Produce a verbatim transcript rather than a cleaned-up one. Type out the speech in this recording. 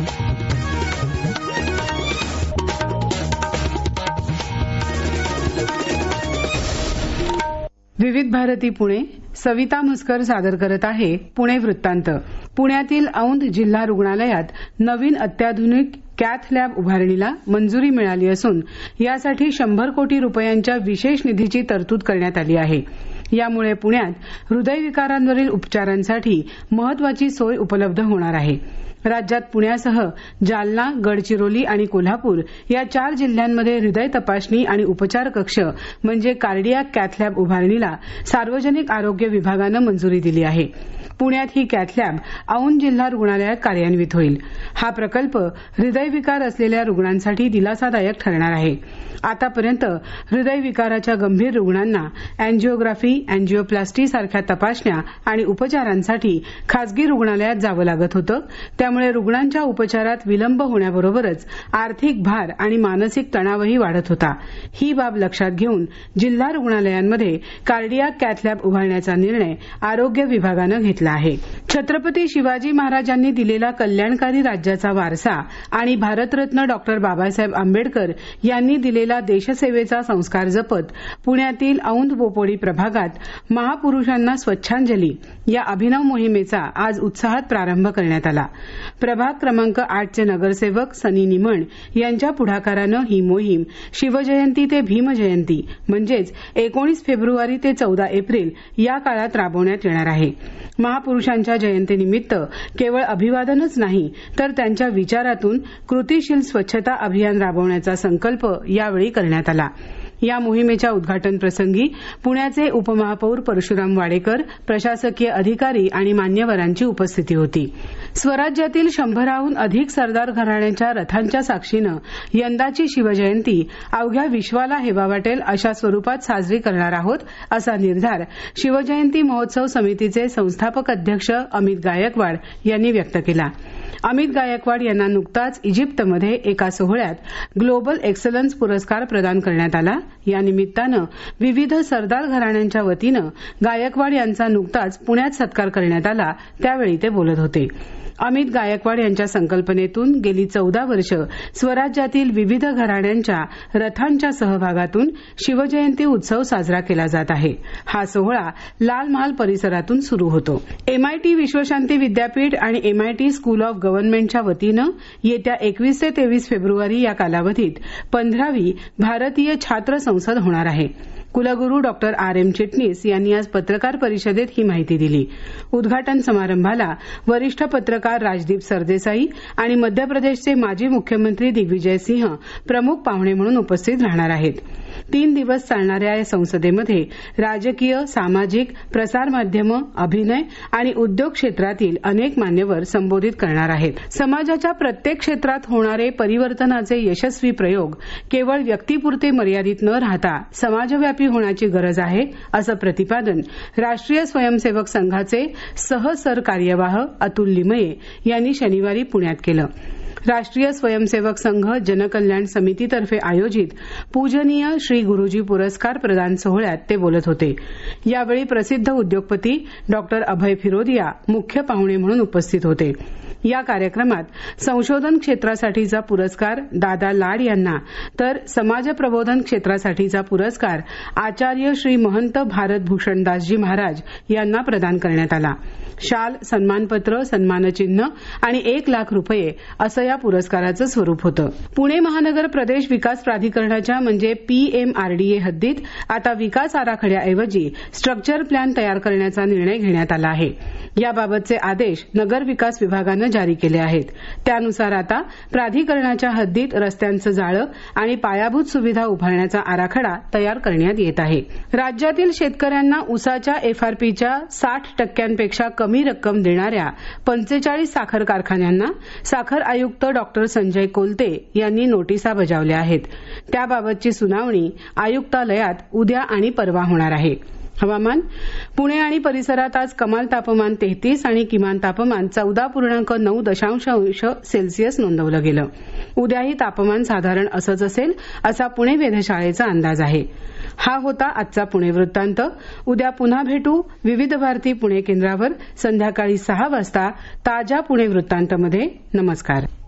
विविध भारती पुणे सविता म्हसकर सादर करत आहे पुणे वृत्तांत. पुण्यातील औंध जिल्हा रुग्णालयात नवीन अत्याधुनिक कॅथ लॅब उभारणीला मंजुरी मिळाली असून यासाठी शंभर कोटी रुपयांच्या विशेष निधीची तरतूद करण्यात आली आहे. यामुळे पुण्यात हृदयविकारांवरील उपचारांसाठी महत्वाची सोय उपलब्ध होणार आहे. राज्यात पुण्यासह जालना, गडचिरोली आणि कोल्हापूर या चार जिल्ह्यांमध्ये हृदय तपासणी आणि उपचार कक्ष म्हणजे कार्डियाक कॅथ लॅब उभारणीला सार्वजनिक आरोग्य विभागानं मंजुरी दिली आहे. पुण्यात ही कॅथ लॅब औंध जिल्हा रुग्णालयात कार्यान्वित होईल. हा प्रकल्प हृदयविकार असलेल्या रुग्णांसाठी दिलासादायक ठरणार आहे. आतापर्यंत हृदयविकाराच्या गंभीर रुग्णांना अँजिओग्राफी, अँजिओप्लास्टी सारख्या तपासण्या आणि उपचारांसाठी खासगी रुग्णालयात जावं लागत होतं. त्यामुळे रुग्णांच्या उपचारात विलंब होण्याबरोबरच आर्थिक भार आणि मानसिक तणावही वाढत होता. ही बाब लक्षात घेऊन जिल्हा रुग्णालयांमध्ये कार्डियाक कॅथ लॅब उभारण्याचा निर्णय आरोग्य विभागानं घेतला आहे. छत्रपती शिवाजी महाराजांनी दिलेला कल्याणकारी राज्याचा वारसा आणि भारतरत्न डॉक्टर बाबासाहेब आंबेडकर यांनी दिलेला देशसेवेचा संस्कार जपत पुण्यातील औंध बोपोडी प्रभागात महापुरुषांना स्वच्छांजली या अभिनव मोहिमेचा आज उत्साहात प्रारंभ करण्यात आला. प्रभाग क्रमांक आठचे नगरसेवक सनी निमण यांच्या पुढाकारानं ही मोहीम शिवजयंती ते भीमजयंती म्हणजेच एकोणीस फेब्रुवारी ते चौदा एप्रिल या काळात राबवण्यात येणार आहे. महापुरुषांच्या जयंतीनिमित्त केवळ अभिवादनच नाही तर त्यांच्या विचारातून कृतीशील स्वच्छता अभियान राबवण्याचा संकल्प यावेळी करण्यात आला. या मोहिमेच्या उद्घाटन प्रसंगी पुण्याचे उपमहापौर परशुराम वाडेकर, प्रशासकीय अधिकारी आणि मान्यवरांची उपस्थिती होती. स्वराज्यातील शंभराहून अधिक सरदार घराण्याच्या रथांच्या साक्षीनं यंदाची शिवजयंती अवघ्या विश्वाला हेवा वाटेल अशा स्वरूपात साजरी करणार आहोत असा निर्धार शिवजयंती महोत्सव समितीचे संस्थापक अध्यक्ष अमित गायकवाड यांनी व्यक्त केला. अमित गायकवाड यांना नुकताच इजिप्तमध्ये एका सोहळ्यात ग्लोबल एक्सलन्स पुरस्कार प्रदान करण्यात आला. या निमित्तानं विविध सरदार घराण्यांच्या वतीनं गायकवाड यांचा नुकताच पुण्यात सत्कार करण्यात आला. त्यावेळी ते बोलत होते. अमित गायकवाड यांच्या संकल्पनेतून गेली चौदा वर्ष स्वराज्यातील विविध घराण्यांच्या रथांच्या सहभागातून शिवजयंती उत्सव साजरा केला जात आहे. हा सोहळा लाल महाल परिसरातून सुरू होतो. एमआयटी विश्वशांती विद्यापीठ आणि एमआयटी स्कूल ऑफ गव्हर्नमेंटच्या वतीनं येत्या एकवीस ते तेवीस फेब्रुवारी या कालावधीत पंधरावी भारतीय छात्र संसद होणार आहे. कुलगुरू डॉक्टर आर एम चिटणीस यांनी आज पत्रकार परिषदेत ही माहिती दिली. उद्घाटन समारंभाला वरिष्ठ पत्रकार राजदीप सरदेसाई आणि मध्य प्रदेशचे माजी मुख्यमंत्री दिग्विजय सिंह प्रमुख पाहुणे म्हणून उपस्थित राहणार आहेत. तीन दिवस चालणाऱ्या या संसदेमध्ये राजकीय, सामाजिक, प्रसारमाध्यमं, अभिनय आणि उद्योग क्षेत्रातील अनेक मान्यवर संबोधित करणार आहेत. समाजाच्या प्रत्येक क्षेत्रात होणारे परिवर्तनाचे यशस्वी प्रयोग केवळ व्यक्तीपुरते मर्यादित न राहता समाजव्यापी होण्याची गरज आहे असं प्रतिपादन राष्ट्रीय स्वयंसेवक संघाचे सहसरकार्यवाह अतुल लिमये यांनी शनिवारी पुण्यात केलं. राष्ट्रीय स्वयंसेवक संघ जनकल्याण समितीतर्फे आयोजित पूजनीय श्री गुरुजी पुरस्कार प्रदान सोहळ्यात ते बोलत होते. यावेळी प्रसिद्ध उद्योगपती डॉक्टर अभय फिरोदिया मुख्य पाहुणे म्हणून उपस्थित होते. या कार्यक्रमात संशोधन क्षेत्रासाठीचा पुरस्कार दादा लाड यांना तर समाजप्रबोधन क्षेत्रासाठीचा पुरस्कार आचार्य श्री महंत भारतभूषणदासजी महाराज यांना प्रदान करण्यात आला. शाल, सन्मानपत्र, सन्मानचिन्ह आणि एक लाख रुपये असं या पुरस्काराचं स्वरूप होतं. पुणे महानगर प्रदेश विकास प्राधिकरणाच्या म्हणजे पीएमआरडीए हद्दीत आता विकास आराखड्याऐवजी स्ट्रक्चर प्लॅन तयार करण्याचा निर्णय घेण्यात आला आहे. याबाबतचे आदेश नगर विकास विभागानं जारी केले आहेत. त्यानुसार आता प्राधिकरणाच्या हद्दीत रस्त्यांचं जाळं आणि पायाभूत सुविधा उभारण्याचा आराखडा तयार करण्यात येत आहे. राज्यातील शेतकऱ्यांना उसाच्या एफआरपीच्या साठ टक्क्यांपेक्षा कमी रक्कम देणाऱ्या पंचेचाळीस साखर कारखान्यांना साखर आयुक्त डॉक्टर संजय कोलते यांनी नोटिसा बजावल्या आहेत. त्याबाबतची सुनावणी आयुक्तालयात उद्या आणि परवा होणार आहे. हवामान. पुणे आणि परिसरात आज कमाल तापमान तेहतीस आणि किमान तापमान चौदा पूर्णांक नऊ दशांश अंश सेल्सिअस नोंदवलं गेलं. उद्याही तापमान साधारण असंच असेल असा पुणे वेधशाळेचा अंदाज आहे. हा होता आजचा पुणे वृत्तांत. उद्या पुन्हा भेटू विविध भारती पुणे केंद्रावर संध्याकाळी सहा वाजता ताज्या पुणे वृत्तांतमध्ये. नमस्कार.